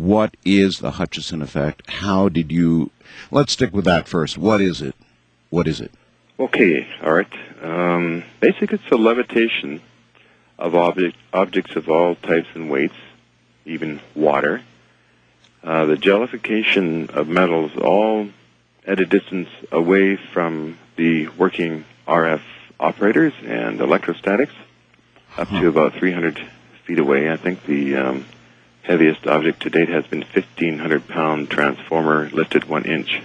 what is the Hutchison effect? How did you... Let's stick with that first. What is it? What is it? Okay, Art. Basically, it's a levitation of objects of all types and weights, even water. The jellification of metals all at a distance away from the working RF operators and electrostatics, up to about 300 feet away. I think the heaviest object to date has been 1,500-pound transformer lifted 1 inch.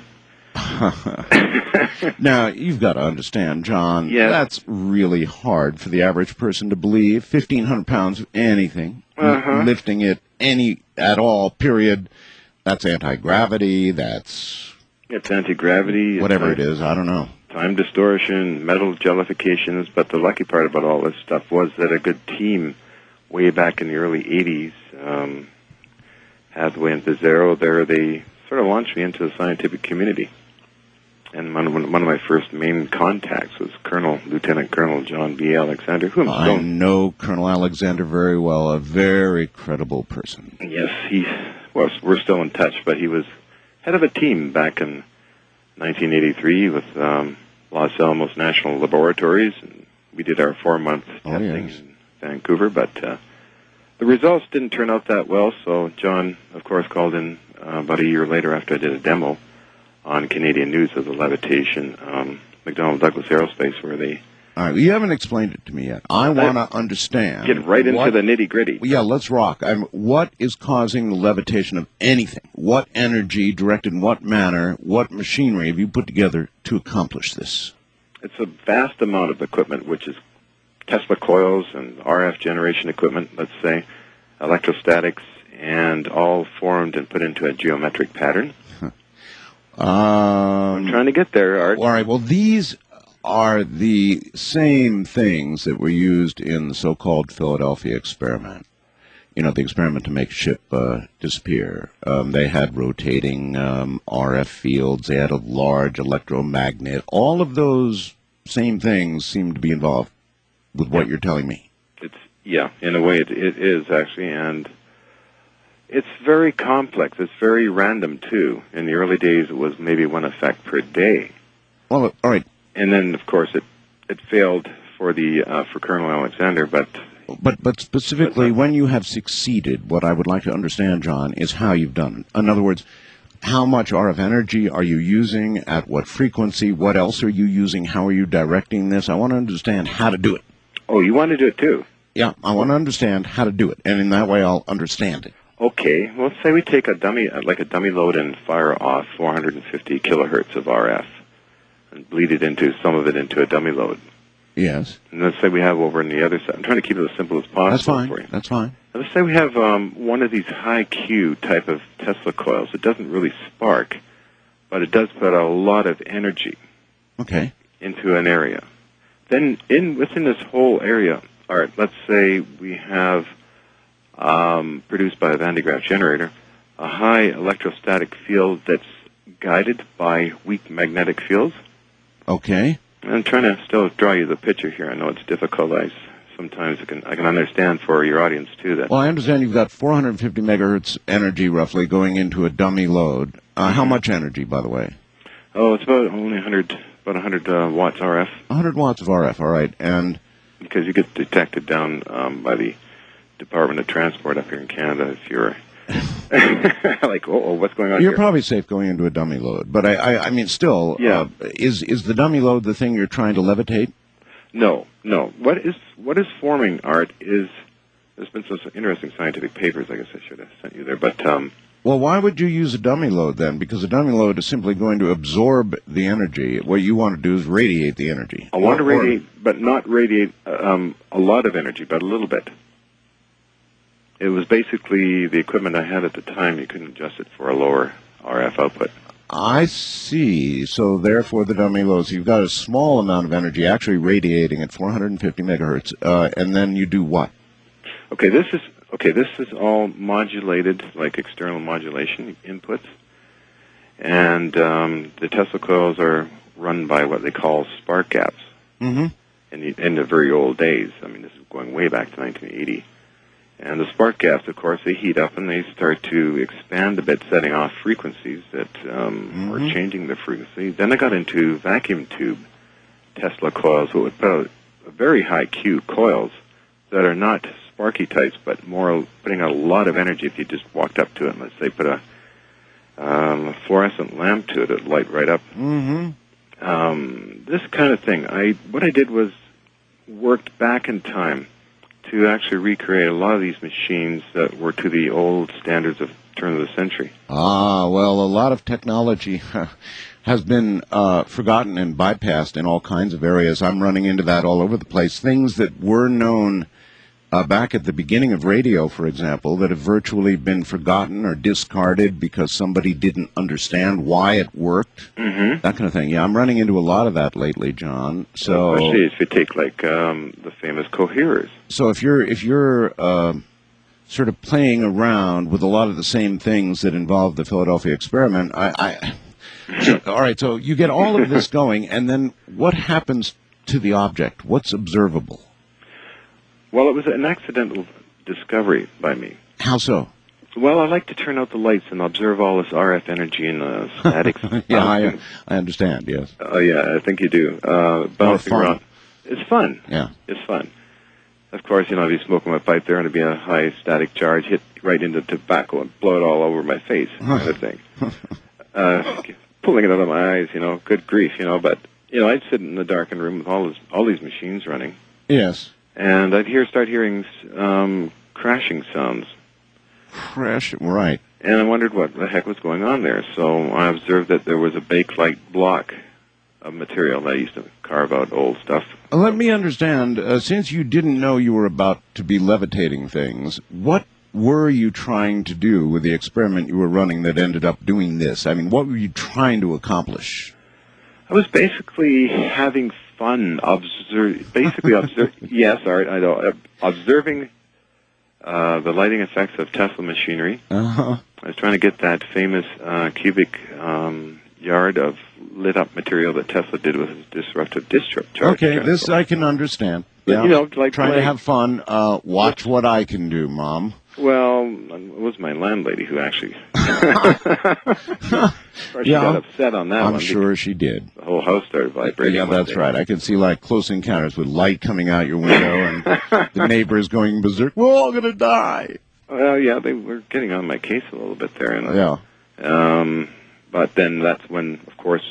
Now, you've got to understand, John, yes. That's really hard for the average person to believe. 1,500 pounds of anything, lifting it at all, period. That's anti-gravity, It's anti-gravity. Whatever it is, I don't know. Time distortion, metal jellifications, but the lucky part about all this stuff was that a good team way back in the early 80s, Hathaway and Pizarro, they sort of launched me into the scientific community. And one of my first main contacts was Lieutenant Colonel John B. Alexander, whom I know Colonel Alexander very well, a very credible person. Yes, we're still in touch, but he was head of a team back in 1983 with Los Alamos National Laboratories, and we did our 4-month testing in Vancouver, but the results didn't turn out that well, so John, of course, called in about a year later after I did a demo on Canadian News of the levitation, McDonnell Douglas Aerospace, where they... All right, well, you haven't explained it to me yet. I want to understand... Get right into the nitty-gritty. Well, yeah, let's rock. What is causing the levitation of anything? What energy, directed in what manner, what machinery have you put together to accomplish this? It's a vast amount of equipment, which is Tesla coils and RF generation equipment, let's say, electrostatics, and all formed and put into a geometric pattern. I'm trying to get there, Art. All right, well, these are the same things that were used in the so-called Philadelphia experiment. You know, the experiment to make a ship disappear. They had rotating RF fields. They had a large electromagnet. All of those same things seem to be involved with what you're telling me. In a way it is, actually, and it's very complex. It's very random, too. In the early days, it was maybe one effect per day. Well, all right. And then, of course, it failed for Colonel Alexander, but specifically, when you have succeeded, what I would like to understand, John, is how you've done it. In other words, how much RF energy are you using, at what frequency, what else are you using, how are you directing this? I want to understand how to do it. Oh, you want to do it, too? Yeah, I want to understand how to do it, and in that way I'll understand it. Okay, well, let's say we take a dummy load and fire off 450 kilohertz of RF and bleed some of it into a dummy load. Yes. And let's say we have over on the other side. I'm trying to keep it as simple as possible for you. That's fine. Let's say we have one of these high Q type of Tesla coils. It doesn't really spark, but it does put a lot of energy into an area. Then within this whole area, all right, let's say we have produced by a Van de Graaff generator a high electrostatic field that's guided by weak magnetic fields. Okay. I'm trying to still draw you the picture here. I know it's difficult. Sometimes I can understand for your audience, too. That. Well, I understand you've got 450 megahertz energy, roughly, going into a dummy load. How much energy, by the way? Oh, it's about 100 watts RF. 100 watts of RF, all right. And because you get detected down by the Department of Transport up here in Canada if you're... like, what's going on You're here? probably safe going into a dummy load. But, I mean, still, is the dummy load the thing you're trying to levitate? No. What is forming, Art, is... There's been some interesting scientific papers, I guess I should have sent you there, but... Well, why would you use a dummy load, then? Because a dummy load is simply going to absorb the energy. What you want to do is radiate the energy. I want to radiate, but not radiate a lot of energy, but a little bit. It was basically the equipment I had at the time. You couldn't adjust it for a lower RF output. I see. So therefore the dummy loads, you've got a small amount of energy actually radiating at 450 megahertz, and then you do what? Okay, this is all modulated, like external modulation inputs. And the Tesla coils are run by what they call spark gaps. Mm-hmm. In the very old days. I mean, this is going way back to 1980. And the spark gaps, of course, they heat up and they start to expand a bit, setting off frequencies that are changing the frequency. Then I got into vacuum tube Tesla coils, what would put out very high Q coils that are not sparky types, but more putting out a lot of energy if you just walked up to it. Let's say put a fluorescent lamp to it, it'd light right up. This kind of thing. What I did was worked back in time to actually recreate a lot of these machines that were to the old standards of turn of the century. Well, a lot of technology has been forgotten and bypassed in all kinds of areas. I'm running into that all over the place. Things that were known back at the beginning of radio, for example, that have virtually been forgotten or discarded because somebody didn't understand why it worked, that kind of thing. Yeah, I'm running into a lot of that lately, John. So, especially if you take like the famous coherers. So if you're sort of playing around with a lot of the same things that involve the Philadelphia experiment, all right, so you get all of this going, and then what happens to the object? What's observable? Well, it was an accidental discovery by me. How so? Well, I like to turn out the lights and observe all this RF energy and statics. Yeah, I understand, yes. Oh, yeah, I think you do. Bouncing around. It's fun. Yeah. It's fun. Of course, I'd be smoking my pipe there and it'd be a high static charge, hit right into tobacco and blow it all over my face, kind of thing. Pulling it out of my eyes, good grief, but, I'd sit in the darkened room with all these machines running. Yes. And I'd start hearing crashing sounds. Right. And I wondered what the heck was going on there. So I observed that there was a bakelite block of material that I used to carve out old stuff. Let me understand, since you didn't know you were about to be levitating things, what were you trying to do with the experiment you were running that ended up doing this? I mean, what were you trying to accomplish? I was basically having fun, observing the lighting effects of Tesla machinery. I was trying to get that famous cubic yard of lit-up material that Tesla did with his disruptive discharge. Okay, this I can understand. Yeah. Like trying to have fun. Watch what I can do, Mom. Well, it was my landlady who actually... She got upset on that one. I'm sure she did. The whole house started vibrating. Yeah, that's right. I can see like Close Encounters with light coming out your window and the neighbors going berserk. We're all going to die. Well, yeah, they were getting on my case a little bit there. And, yeah. But then that's when, of course,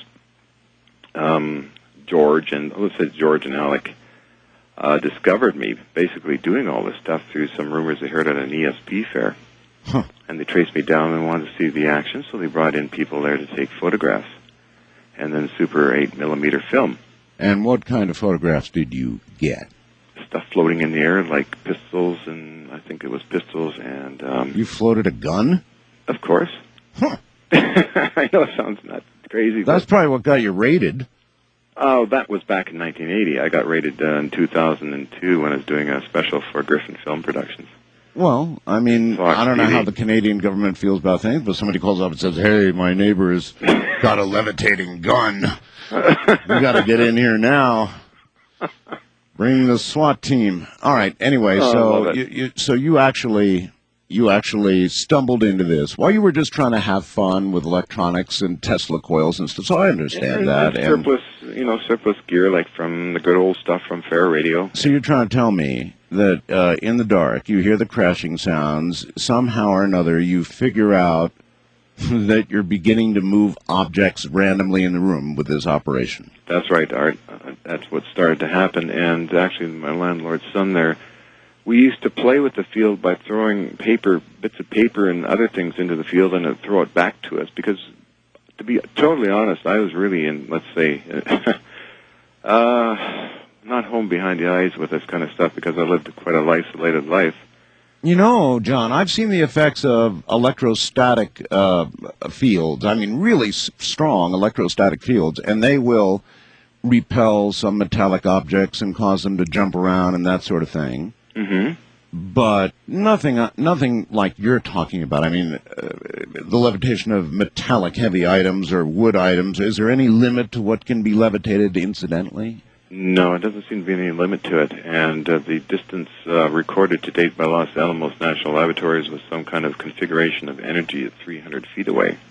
George and Alec discovered me basically doing all this stuff through some rumors they heard at an ESP fair. And they traced me down and wanted to see the action, so they brought in people there to take photographs and then Super 8mm film. And what kind of photographs did you get? Stuff floating in the air, like pistols, and I think it was pistols and... You floated a gun? Of course. Huh. I know it sounds not crazy. That's probably what got you rated. Oh, that was back in 1980. I got rated in 2002 when I was doing a special for Griffin Film Productions. Well, I mean, Fox I don't know TV. how the Canadian government feels about things, but somebody calls up and says, hey, my neighbor's got a levitating gun. We got to get in here now. Bring the SWAT team. All right, anyway, so you actually stumbled into this while you were just trying to have fun with electronics and Tesla coils and stuff. So I understand that. And surplus gear, like from the good old stuff from Fair Radio. So you're trying to tell me that in the dark, you hear the crashing sounds, somehow or another you figure out that you're beginning to move objects randomly in the room with this operation. That's right, Art. That's what started to happen. And actually, my landlord's son there, we used to play with the field by throwing bits of paper and other things into the field and it'd throw it back to us. Because, to be totally honest, I was really in, let's say, not home behind the eyes with this kind of stuff because I lived quite an isolated life. You know, John, I've seen the effects of electrostatic fields. I mean, really strong electrostatic fields, and they will repel some metallic objects and cause them to jump around and that sort of thing. Mm-hmm. But nothing like you're talking about. I mean, the levitation of metallic heavy items or wood items. Is there any limit to what can be levitated incidentally? No, it doesn't seem to be any limit to it. And the distance recorded to date by Los Alamos National Laboratories was some kind of configuration of energy at 300 feet away.